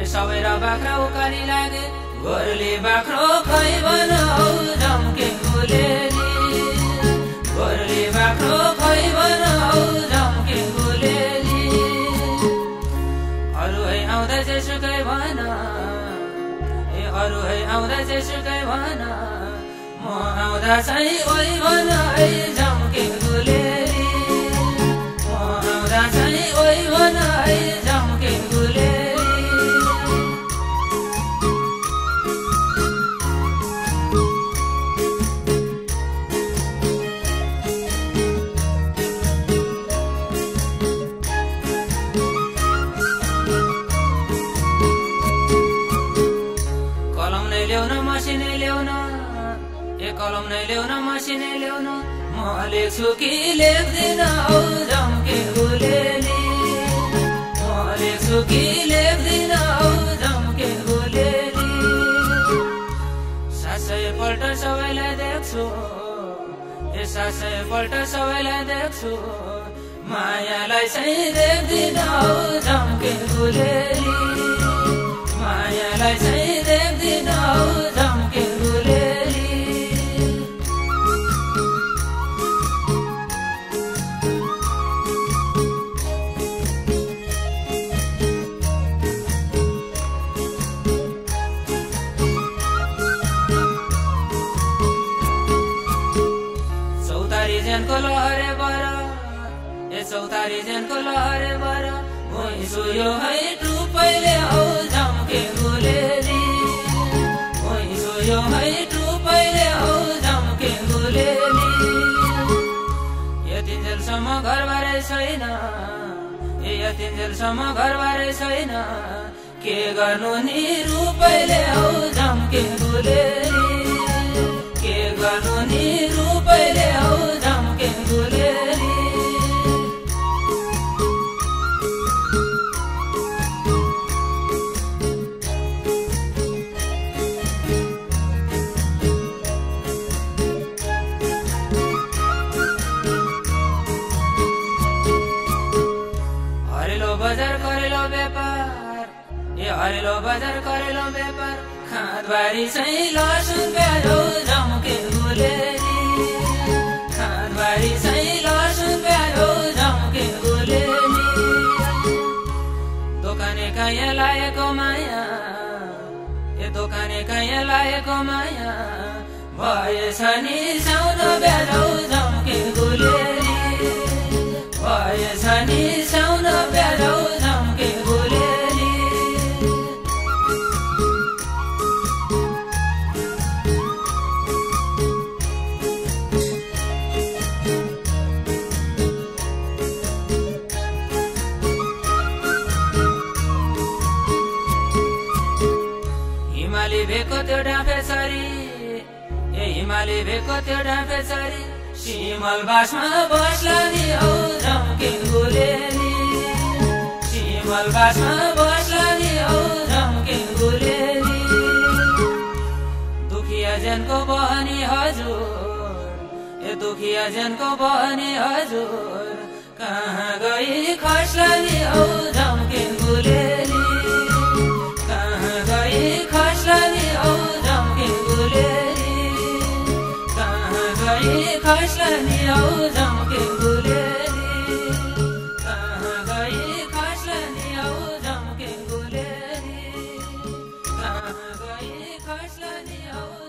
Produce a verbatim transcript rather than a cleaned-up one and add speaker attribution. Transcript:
Speaker 1: सबै र बाख्रा उकाली लागे गोरुले बाख्रो खै भन औ झम्के गुलेली गोरुले बाख्रो खै भन औ झम्के गुलेली अरु है आउँदा जेसुकै भन ए अरु है आउँदा जेसुकै भन म आउँदा चाहिँ ओइ भन है झम्के गुलेली म आउँदा चाहिँ ओइ भन है झम्के गुलेली कलम नै ल्याउन मसिनै ल्याउन म लेख्छु कि लेख्दिन औ झम्के गुलेली म लेख्छु कि लेख्दिन औ झम्के गुलेली सात सय पल्ट सबैलाई देख्छु ए सात सय पल्ट सबैलाई देख्छु मायालाई चाहिँ देख्दिन औ झम्के गुलेली मायालाई चाहिँ देख्दिन औ झम्के गुलेली जेनको लहरे बर ए चौतारी जेनको लहरे बर भुइँसु यो है टुपैले औ झम्के गुलेली भुइँसु यो है टुपैले औ झम्के गुलेली यतिन्जेलसम्म घरबारै छैन ए यतिन्जेलसम्म घरबारै छैन के गर्नु नि रुपैले औ झम्के गुलेली के गर्नु नि रुपैले औ झम्के गुलेली हरेलो बजार करेलो व्यापार ए हरेलो बजार करेलो व्यापार खाँदबारी चाहिँ लसुन प्याज औ झम्के गुलेली खाँदबारी चाहिँ लसुन प्याज औ झम्के गुलेली दोकाने काया लाएको माया ए दोकाने काया लाएको माया भएछ नि साउन प्याज औ झम्के गुलेली भएछ नि साउन प्याज औ झम्के गुलेली हिमाली भेको त्यो डाँफेचरी ए हिमाली भेको त्यो डाँफेचरी सिमल बासमा बस्ला नि औ झम्के गुलेली सिमल बासमा बस्ला नि औ झम्के गुलेली दुखिया जनको बहनी हजुर ए दुखिया जनको बहनी हजुर कहाँ गई खस्ला नि औ झम्के गुलेली कहाँ गई खस्ला नि औ झम्के गुलेली कहाँ गई खस्ला नि औ झम्के गुलेली कहाँ गई खस्ला नि औ झम्के गुलेली कहाँ गई खस्ला नि औ